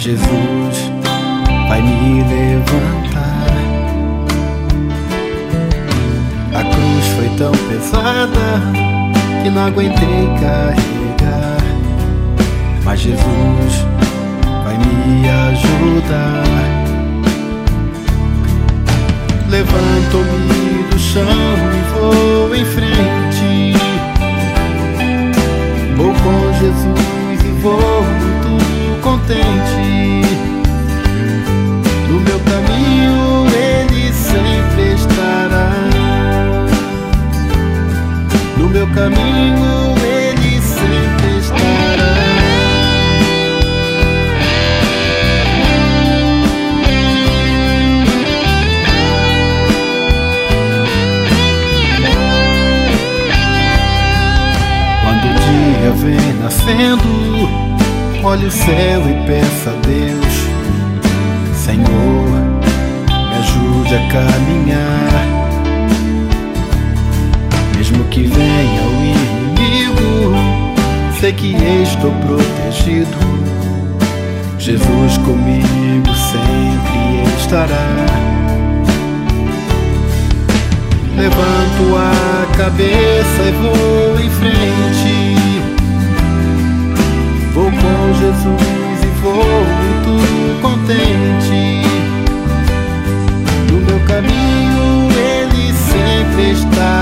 Jesus vai me levantar. A cruz foi tão pesada que não aguentei carregar, mas Jesus vai me ajudar. Levanto-me do chão e vou em frente. Vou com Jesus e vou muito contente. No meu caminho Ele sempre estará. No meu caminho Ele sempre estará. Quando o dia vem nascendo, olhe o céu e peça a Deus: Senhor, me ajude a caminhar. Mesmo que venha o inimigo, sei que estou protegido. Jesus comigo sempre estará. Levanto a cabeça e vou em frente. Vou com Jesus e vou muito contente. No meu caminho Ele sempre está.